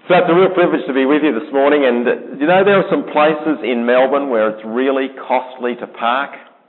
So it's a real privilege to be with you this morning, and you know there are some places in Melbourne where it's really costly to park.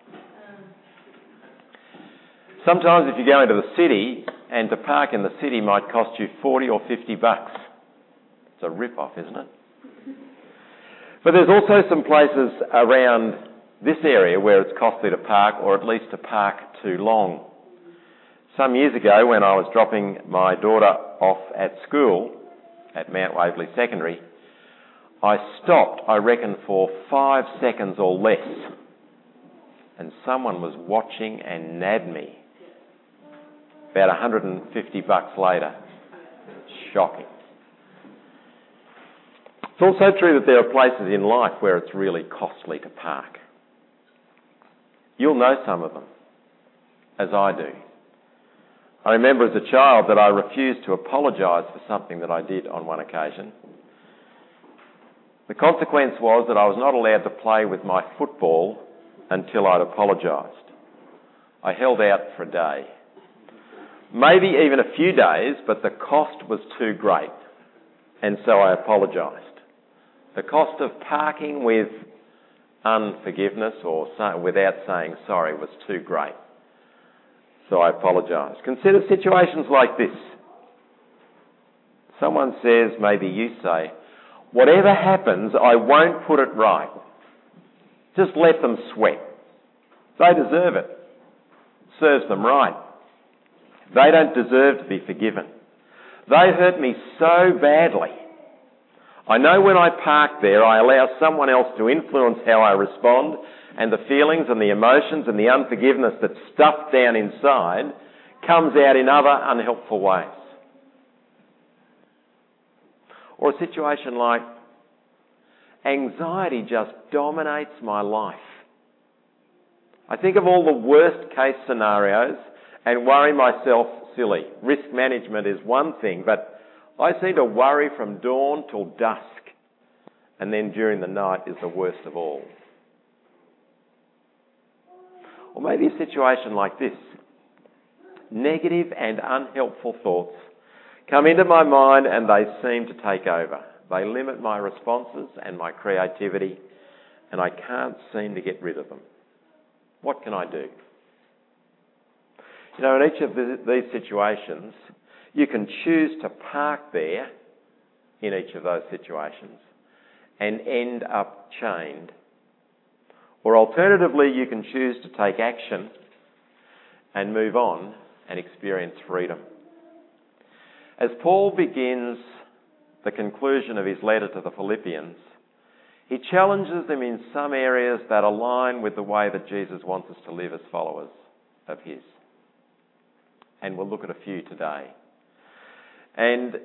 Sometimes if you go into the city, and to park in the city might cost you 40 or 50 bucks. It's a rip-off, isn't it? But there's also some places around this area where it's costly to park, or at least to park too long. Some years ago, when I was dropping my daughter off at school at Mount Waverley Secondary, I stopped, I reckon, for 5 seconds or less, and someone was watching and nabbed me. About 150 bucks later. Shocking. It's also true that there are places in life where it's really costly to park. You'll know some of them, as I do. I remember as a child that I refused to apologise for something that I did on one occasion. The consequence was that I was not allowed to play with my football until I'd apologised. I held out for a day, maybe even a few days, but the cost was too great, and so I apologised. The cost of parking with unforgiveness or without saying sorry was too great. So I apologise. Consider situations like this. Someone says, maybe you say, whatever happens, I won't put it right. Just let them sweat. They deserve it. Serves them right. They don't deserve to be forgiven. They hurt me so badly. I know when I park there, I allow someone else to influence how I respond, and the feelings and the emotions and the unforgiveness that's stuffed down inside comes out in other unhelpful ways. Or a situation like anxiety just dominates my life. I think of all the worst case scenarios and worry myself silly. Risk management is one thing, but I seem to worry from dawn till dusk, and then during the night is the worst of all. Or maybe a situation like this. Negative and unhelpful thoughts come into my mind and they seem to take over. They limit my responses and my creativity, and I can't seem to get rid of them. What can I do? You know, in each of these situations, you can choose to park there in each of those situations and end up chained. Or alternatively, you can choose to take action and move on and experience freedom. As Paul begins the conclusion of his letter to the Philippians, he challenges them in some areas that align with the way that Jesus wants us to live as followers of his. And we'll look at a few today. And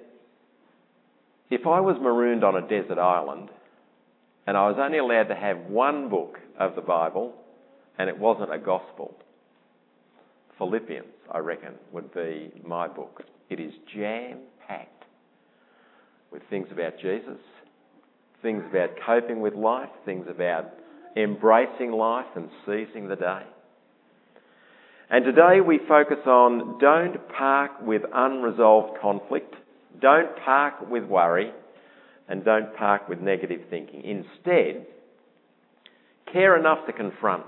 if I was marooned on a desert island and I was only allowed to have one book of the Bible and it wasn't a gospel, Philippians, I reckon, would be my book. It is jam-packed with things about Jesus, things about coping with life, things about embracing life and seizing the day. And today we focus on don't park with unresolved conflict, don't park with worry, and don't park with negative thinking. Instead, care enough to confront.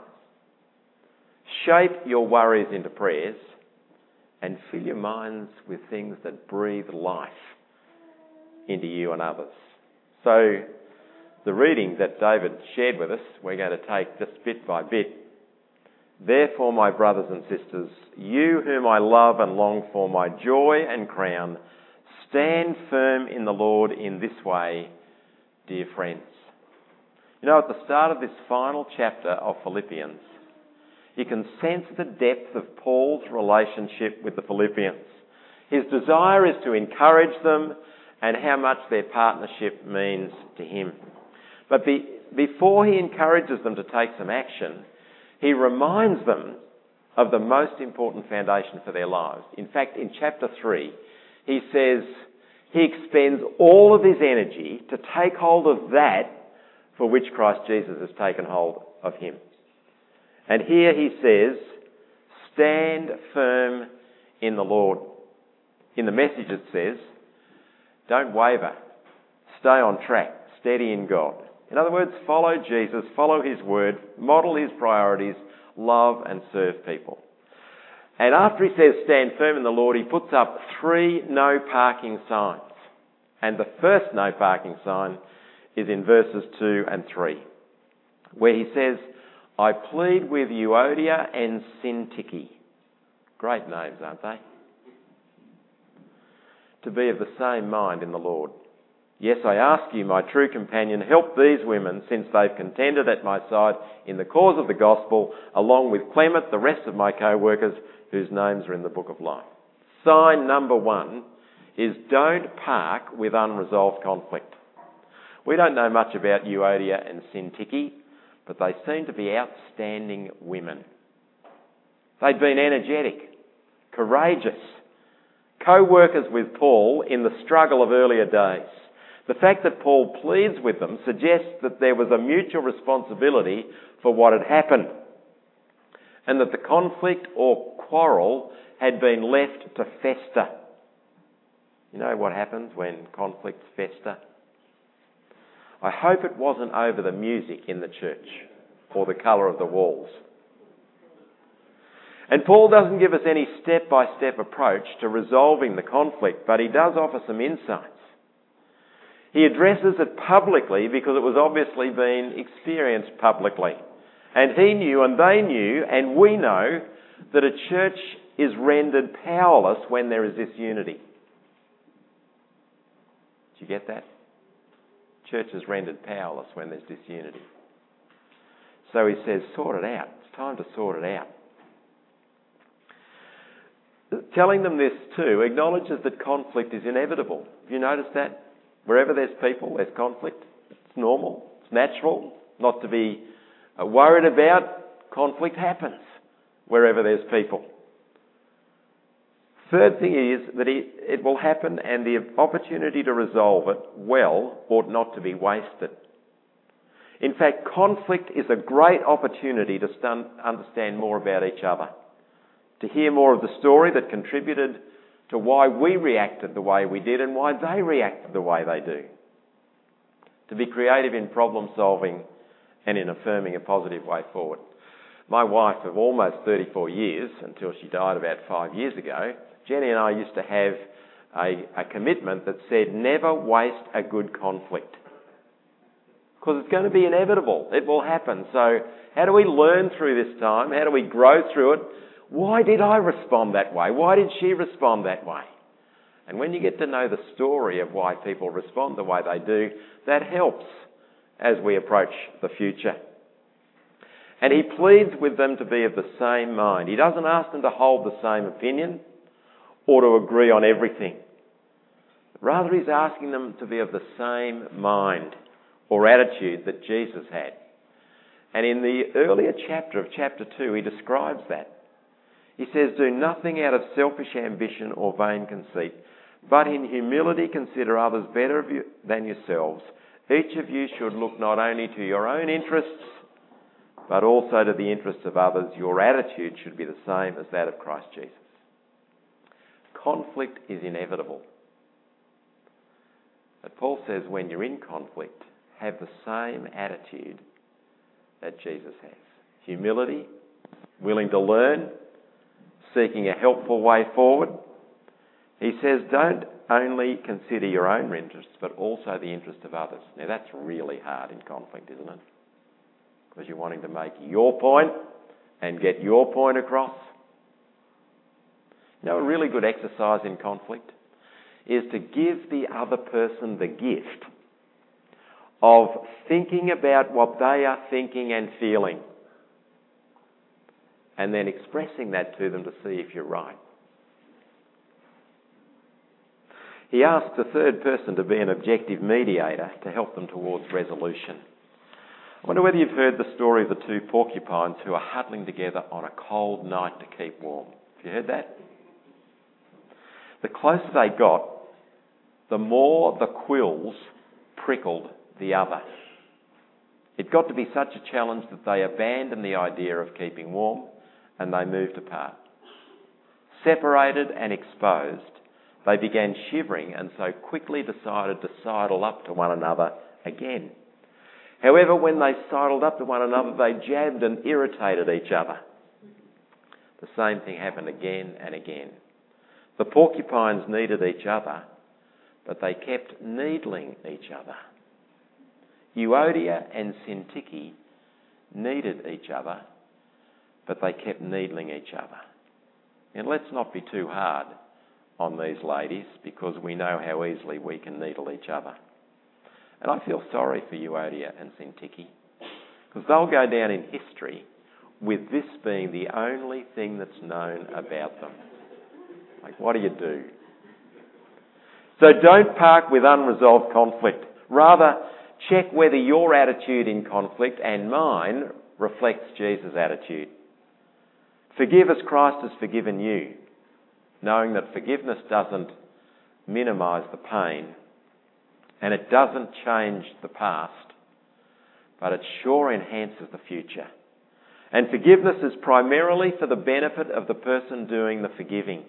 Shape your worries into prayers and fill your minds with things that breathe life into you and others. So, the reading that David shared with us, we're going to take just bit by bit. Therefore, my brothers and sisters, you whom I love and long for, my joy and crown, stand firm in the Lord in this way, dear friends. You know, at the start of this final chapter of Philippians, you can sense the depth of Paul's relationship with the Philippians. His desire is to encourage them and how much their partnership means to him. But before he encourages them to take some action, he reminds them of the most important foundation for their lives. In fact, in chapter 3, he says he expends all of his energy to take hold of that for which Christ Jesus has taken hold of him. And here he says, stand firm in the Lord. In the Message it says, don't waver, Stay on track. Steady in God. In other words, follow Jesus, follow his word, model his priorities, love and serve people. And after he says stand firm in the Lord, he puts up 3 no parking signs. And the first no parking sign is in verses 2 and 3, where he says, I plead with Euodia and Syntyche. Great names, aren't they? To be of the same mind in the Lord. Yes, I ask you, my true companion, help these women, since they've contended at my side in the cause of the gospel, along with Clement, the rest of my co-workers, whose names are in the book of life. Sign number 1 is don't park with unresolved conflict. We don't know much about Euodia and Syntyche, but they seem to be outstanding women. They'd been energetic, courageous, co-workers with Paul in the struggle of earlier days. The fact that Paul pleads with them suggests that there was a mutual responsibility for what had happened, and that the conflict or quarrel had been left to fester. You know what happens when conflicts fester? I hope it wasn't over the music in the church or the colour of the walls. And Paul doesn't give us any step-by-step approach to resolving the conflict, but he does offer some insights. He addresses it publicly because it was obviously being experienced publicly. And he knew and they knew and we know that a church is rendered powerless when there is disunity. Did you get that? Church is rendered powerless when there's disunity. So he says, sort it out. It's time to sort it out. Telling them this too acknowledges that conflict is inevitable. Have you noticed that? Wherever there's people, there's conflict. It's normal. It's natural not to be worried about. Conflict happens wherever there's people. Third thing is that it will happen, and the opportunity to resolve it well ought not to be wasted. In fact, conflict is a great opportunity to understand more about each other, to hear more of the story that contributed to why we reacted the way we did and why they reacted the way they do. To be creative in problem solving and in affirming a positive way forward. My wife of almost 34 years, until she died about 5 years ago, Jenny and I used to have a commitment that said never waste a good conflict. Because it's going to be inevitable. It will happen. So how do we learn through this time? How do we grow through it? Why did I respond that way? Why did she respond that way? And when you get to know the story of why people respond the way they do, that helps as we approach the future. And he pleads with them to be of the same mind. He doesn't ask them to hold the same opinion or to agree on everything. Rather, he's asking them to be of the same mind or attitude that Jesus had. And in the earlier chapter of chapter 2, he describes that. He says, do nothing out of selfish ambition or vain conceit, but in humility consider others better than yourselves. Each of you should look not only to your own interests, but also to the interests of others. Your attitude should be the same as that of Christ Jesus. Conflict is inevitable. But Paul says when you're in conflict, have the same attitude that Jesus has. Humility, willing to learn, seeking a helpful way forward. He says don't only consider your own interests, but also the interest of others. Now that's really hard in conflict, isn't it? Because you're wanting to make your point and get your point across. You know, a really good exercise in conflict is to give the other person the gift of thinking about what they are thinking and feeling, and then expressing that to them to see if you're right. He asks a third person to be an objective mediator to help them towards resolution. I wonder whether you've heard the story of the two porcupines who are huddling together on a cold night to keep warm. Have you heard that? The closer they got, the more the quills prickled the other. It got to be such a challenge that they abandoned the idea of keeping warm and they moved apart. Separated and exposed, they began shivering and so quickly decided to sidle up to one another again. However, when they sidled up to one another, they jabbed and irritated each other. The same thing happened again and again. The porcupines needed each other, but they kept needling each other. Euodia and Syntyche needed each other, but they kept needling each other. And let's not be too hard on these ladies, because we know how easily we can needle each other. And I feel sorry for Euodia and Syntyche, because they'll go down in history with this being the only thing that's known about them. Like, what do? So don't park with unresolved conflict. Rather, check whether your attitude in conflict and mine reflects Jesus' attitude. Forgive as Christ has forgiven you, knowing that forgiveness doesn't minimise the pain and it doesn't change the past, but it sure enhances the future. And forgiveness is primarily for the benefit of the person doing the forgiving.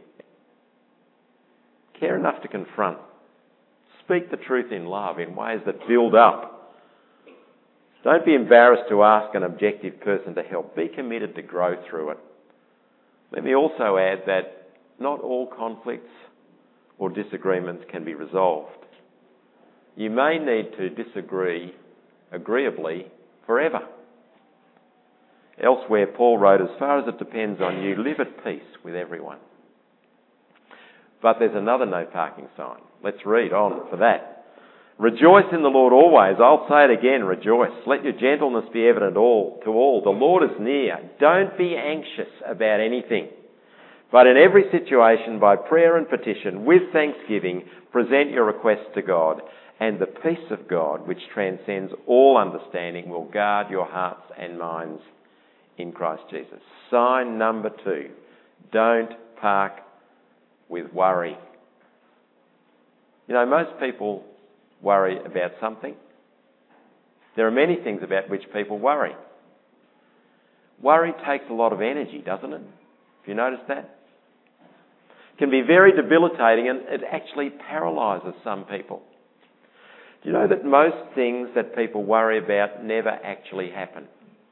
Care enough to confront. Speak the truth in love in ways that build up. Don't be embarrassed to ask an objective person to help. Be committed to grow through it. Let me also add that not all conflicts or disagreements can be resolved. You may need to disagree agreeably forever. Elsewhere, Paul wrote, as far as it depends on you, live at peace with everyone. But there's another no parking sign. Let's read on for that. Rejoice in the Lord always. I'll say it again, rejoice. Let your gentleness be evident to all. The Lord is near. Don't be anxious about anything, but in every situation, by prayer and petition, with thanksgiving, present your requests to God, and the peace of God, which transcends all understanding, will guard your hearts and minds in Christ Jesus. Sign number 2, don't park with worry. You know, most people worry about something. There are many things about which people worry. Worry takes a lot of energy, doesn't it? Have you noticed that? It can be very debilitating, and it actually paralyses some people. Do you know that most things that people worry about never actually happen?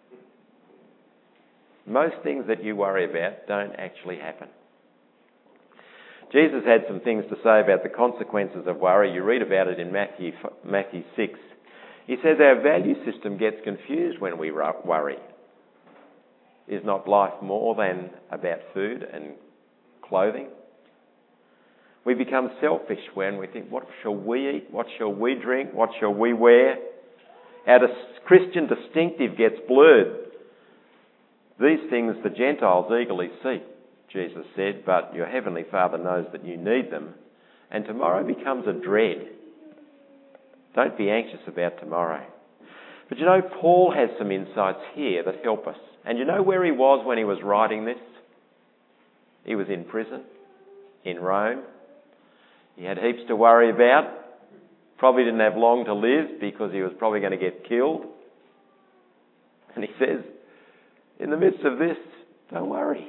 Most things that you worry about don't actually happen. Jesus had some things to say about the consequences of worry. You read about it in Matthew 6. He says our value system gets confused when we worry. Is not life more than about food and clothing? We become selfish when we think, what shall we eat? What shall we drink? What shall we wear? Our Christian distinctive gets blurred. These things the Gentiles eagerly seek, Jesus said, but your heavenly Father knows that you need them, and tomorrow becomes a dread. Don't be anxious about tomorrow. But you know, Paul has some insights here that help us. And you know where he was when he was writing this? He was in prison, in Rome. He had heaps to worry about. Probably didn't have long to live because he was probably going to get killed. And he says, in the midst of this, don't worry.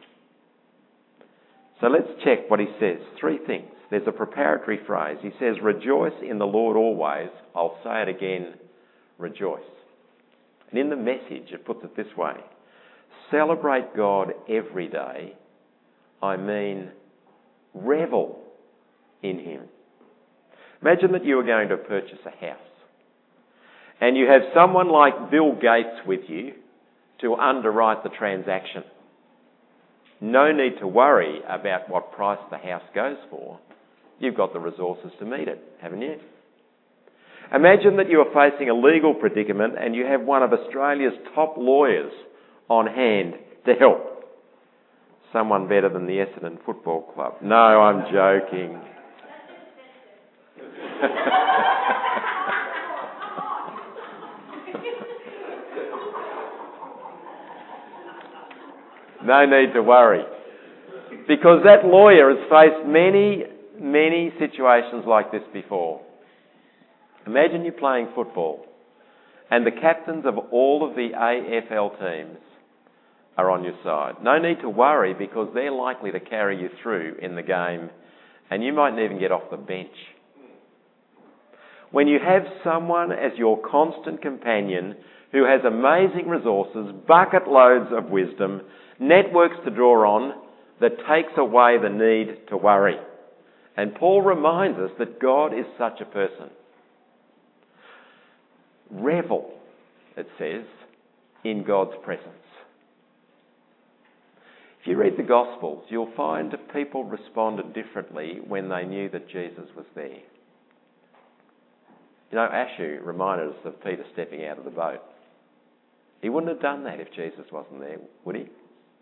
So let's check what he says. 3 things. There's a preparatory phrase. He says, rejoice in the Lord always. I'll say it again, rejoice. And in the Message, it puts it this way. Celebrate God every day. I mean, revel in Him. Imagine that you are going to purchase a house and you have someone like Bill Gates with you to underwrite the transaction. No need to worry about what price the house goes for. You've got the resources to meet it, haven't you? Imagine that you are facing a legal predicament and you have one of Australia's top lawyers on hand to help. Someone better than the Essendon Football Club. No, I'm joking. No need to worry. Because that lawyer has faced many, many situations like this before. Imagine you playing football and the captains of all of the AFL teams are on your side. No need to worry because they're likely to carry you through in the game And you mightn't even get off the bench. When you have someone as your constant companion who has amazing resources, bucket loads of wisdom, networks to draw on, that takes away the need to worry. And Paul reminds us that God is such a person. Revel, it says, in God's presence. If you read the Gospels, you'll find that people responded differently when they knew that Jesus was there. You know, Ashu reminded us of Peter stepping out of the boat. He wouldn't have done that if Jesus wasn't there, would he?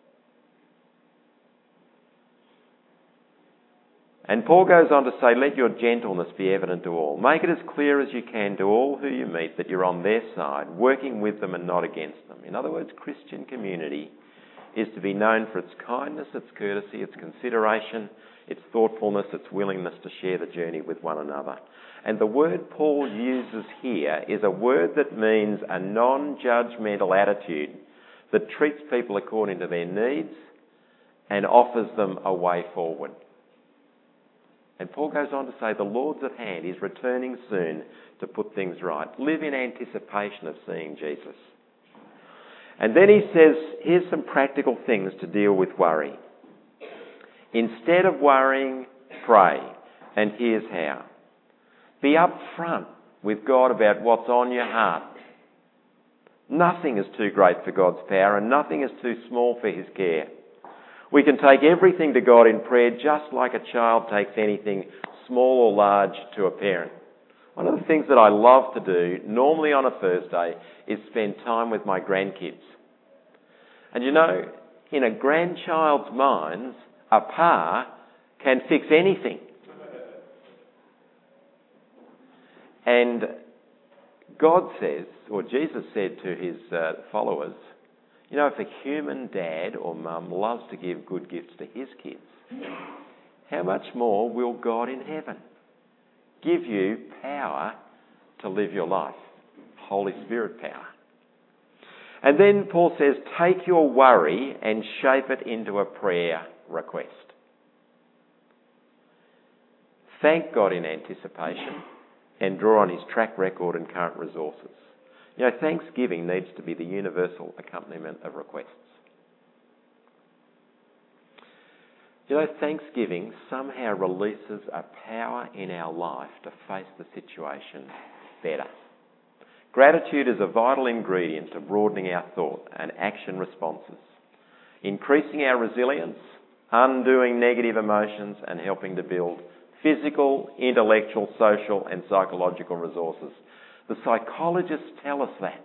And Paul goes on to say, let your gentleness be evident to all. Make it as clear as you can to all who you meet that you're on their side, working with them and not against them. In other words, Christian community is to be known for its kindness, its courtesy, its consideration, its thoughtfulness, its willingness to share the journey with one another. And the word Paul uses here is a word that means a non-judgmental attitude that treats people according to their needs and offers them a way forward. And Paul goes on to say, the Lord's at hand. He's returning soon to put things right. Live in anticipation of seeing Jesus. And then he says, here's some practical things to deal with worry. Instead of worrying, pray. And here's how. Be upfront with God about what's on your heart. Nothing is too great for God's power, and nothing is too small for his care. We can take everything to God in prayer just like a child takes anything small or large to a parent. One of the things that I love to do, normally on a Thursday, is spend time with my grandkids. And you know, in a grandchild's mind, a pa can fix anything. And God says, or Jesus said to his followers, you know, if a human dad or mum loves to give good gifts to his kids, how much more will God in heaven give you power to live your life? Holy Spirit power. And then Paul says, take your worry and shape it into a prayer request. Thank God in anticipation and draw on his track record and current resources. You know, thanksgiving needs to be the universal accompaniment of requests. You know, thanksgiving somehow releases a power in our life to face the situation better. Gratitude is a vital ingredient to broadening our thought and action responses, increasing our resilience, undoing negative emotions, and helping to build physical, intellectual, social, and psychological resources. The psychologists tell us that.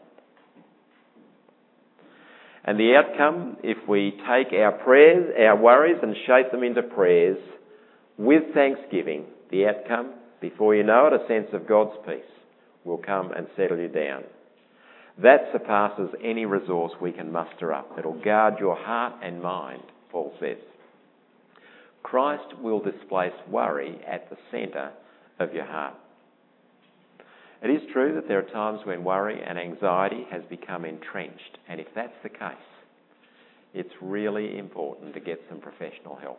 And the outcome, if we take our prayers, our worries, and shape them into prayers with thanksgiving, the outcome, before you know it, a sense of God's peace will come and settle you down. That surpasses any resource we can muster up. It'll guard your heart and mind, Paul says. Christ will displace worry at the centre of your heart. It is true that there are times when worry and anxiety has become entrenched, and if that's the case, it's really important to get some professional help.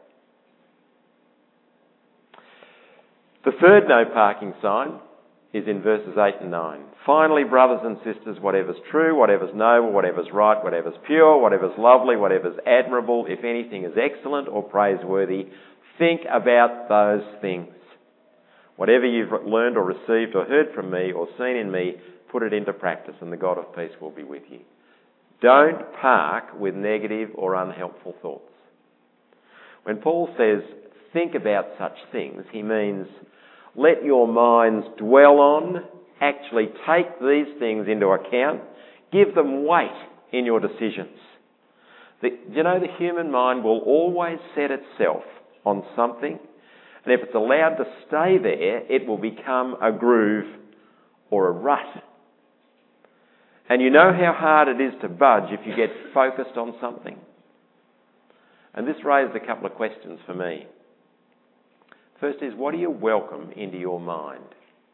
The third no parking sign is in verses 8 and 9. Finally, brothers and sisters, whatever's true, whatever's noble, whatever's right, whatever's pure, whatever's lovely, whatever's admirable, if anything is excellent or praiseworthy, think about those things. Whatever you've learned or received or heard from me or seen in me, put it into practice and the God of peace will be with you. Don't park with negative or unhelpful thoughts. When Paul says, think about such things, he means let your minds dwell on, actually take these things into account, give them weight in your decisions. The human mind will always set itself on something, and if it's allowed to stay there, it will become a groove or a rut. And you know how hard it is to budge if you get focused on something. And this raised a couple of questions for me. First is, what do you welcome into your mind?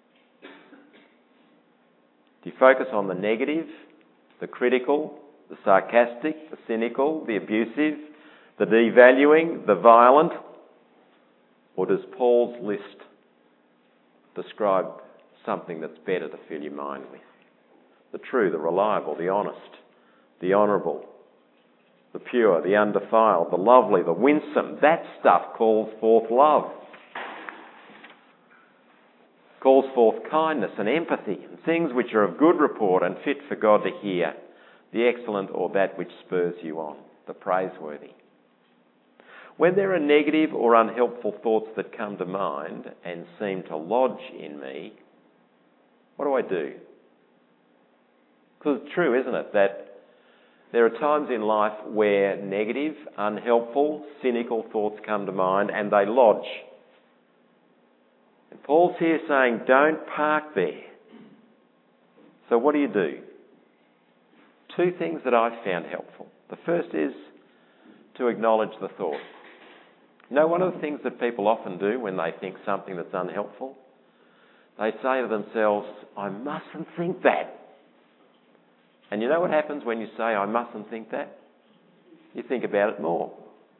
Do you focus on the negative, the critical, the sarcastic, the cynical, the abusive, the devaluing, the violent? Or does Paul's list describe something that's better to fill your mind with? The true, the reliable, the honest, the honourable, the pure, the undefiled, the lovely, the winsome. That stuff calls forth love. Calls forth kindness and empathy and things which are of good report and fit for God to hear. The excellent or that which spurs you on. The praiseworthy. When there are negative or unhelpful thoughts that come to mind and seem to lodge in me, what do? Because it's true, isn't it, that there are times in life where negative, unhelpful, cynical thoughts come to mind and they lodge. And Paul's here saying, don't park there. So what do? Two things that I've found helpful. The first is to acknowledge the thought. You know, one of the things that people often do when they think something that's unhelpful, they say to themselves, I mustn't think that. And you know what happens when you say, I mustn't think that? You think about it more.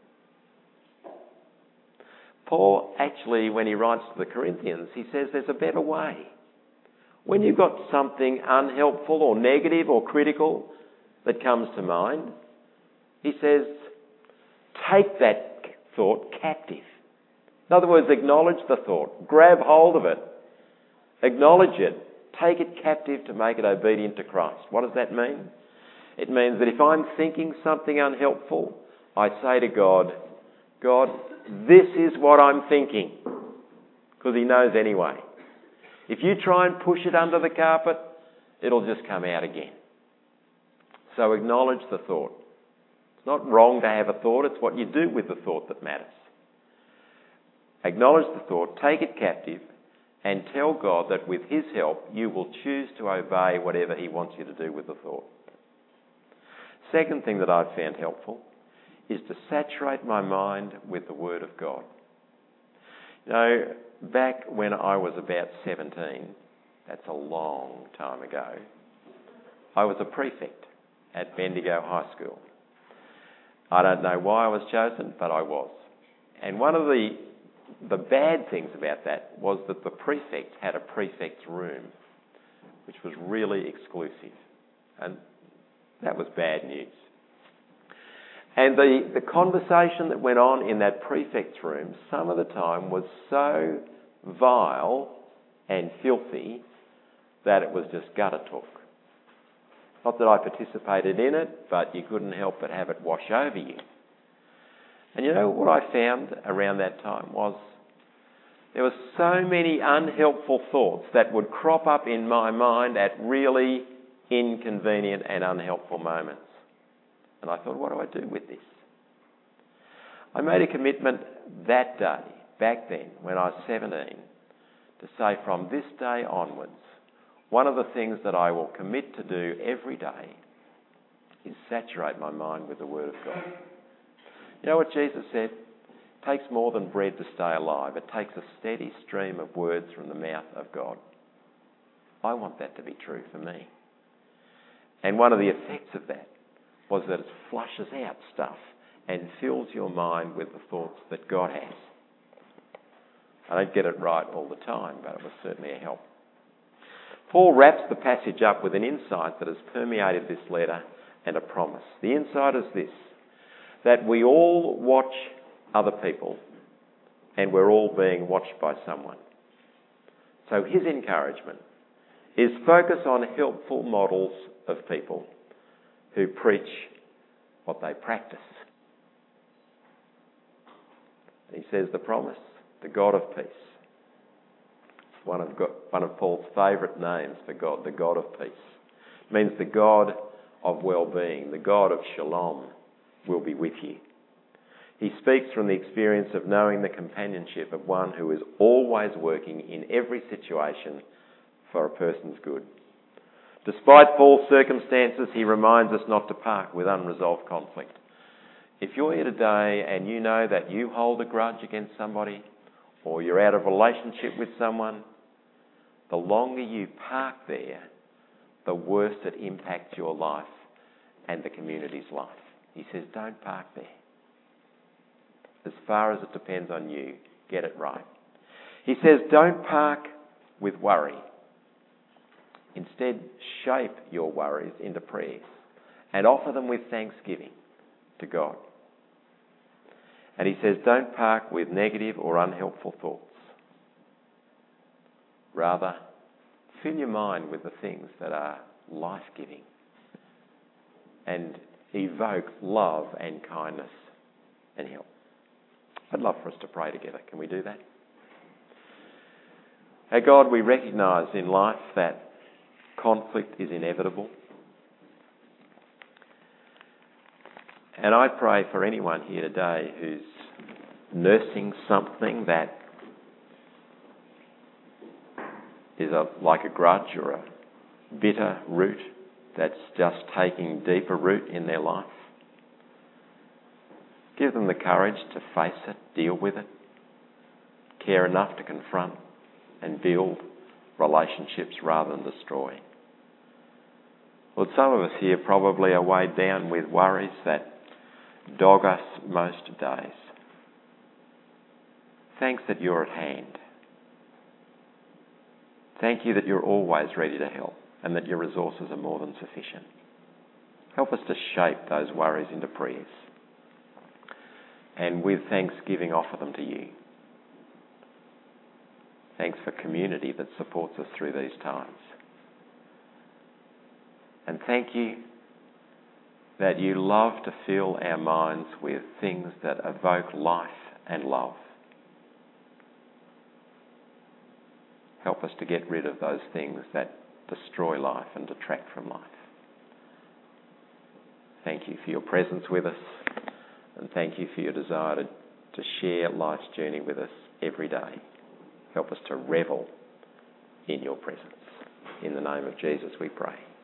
Paul actually, when he writes to the Corinthians, he says there's a better way. When you've got something unhelpful or negative or critical that comes to mind, he says, take that thought captive. In other words, acknowledge the thought. Grab hold of it. Acknowledge it. Take it captive to make it obedient to Christ. What does that mean? It means that if I'm thinking something unhelpful, I say to God, God, this is what I'm thinking. Because he knows anyway. If you try and push it under the carpet, it'll just come out again. So acknowledge the thought. It's not wrong to have a thought, it's what you do with the thought that matters. Acknowledge the thought, take it captive, and tell God that with his help, you will choose to obey whatever he wants you to do with the thought. Second thing that I've found helpful is to saturate my mind with the Word of God. You know, back when I was about 17, that's a long time ago, I was a prefect at Bendigo High School. I don't know why I was chosen, but I was. And one of the bad things about that was that the prefect had a prefect's room, which was really exclusive. And that was bad news. And the conversation that went on in that prefect's room some of the time was so vile and filthy that it was just gutter talk. Not that I participated in it, but you couldn't help but have it wash over you. And you know what I found around that time was there were so many unhelpful thoughts that would crop up in my mind at really inconvenient and unhelpful moments. And I thought, what do I do with this? I made a commitment that day, back then, when I was 17, to say from this day onwards, one of the things that I will commit to do every day is saturate my mind with the Word of God. You know what Jesus said? It takes more than bread to stay alive. It takes a steady stream of words from the mouth of God. I want that to be true for me. And one of the effects of that was that it flushes out stuff and fills your mind with the thoughts that God has. I don't get it right all the time, but it was certainly a help. Paul wraps the passage up with an insight that has permeated this letter and a promise. The insight is this, that we all watch other people and we're all being watched by someone. So his encouragement is focus on helpful models of people who preach what they practice. He says the promise, the God of peace. It's one of Paul's favourite names for God, the God of peace. It means the God of well-being, the God of shalom will be with you. He speaks from the experience of knowing the companionship of one who is always working in every situation for a person's good. Despite Paul's circumstances, he reminds us not to park with unresolved conflict. If you're here today and you know that you hold a grudge against somebody or you're out of relationship with someone, the longer you park there, the worse it impacts your life and the community's life. He says, don't park there. As far as it depends on you, get it right. He says, don't park with worry. Instead, shape your worries into prayers and offer them with thanksgiving to God. And he says, don't park with negative or unhelpful thoughts. Rather, fill your mind with the things that are life-giving and evoke love and kindness and help. I'd love for us to pray together. Can we do that? Hey God, we recognise in life that conflict is inevitable. And I pray for anyone here today who's nursing something that is like a grudge or a bitter root that's just taking deeper root in their life. Give them the courage to face it, deal with it, care enough to confront and build relationships rather than destroy. Lord, some of us here probably are weighed down with worries that dog us most days. Thanks that you're at hand. Thank you that you're always ready to help and that your resources are more than sufficient. Help us to shape those worries into prayers and with thanksgiving offer them to you. Thanks for community that supports us through these times. And thank you that you love to fill our minds with things that evoke life and love. Help us to get rid of those things that destroy life and detract from life. Thank you for your presence with us, and thank you for your desire to share life's journey with us every day. Help us to revel in your presence. In the name of Jesus we pray.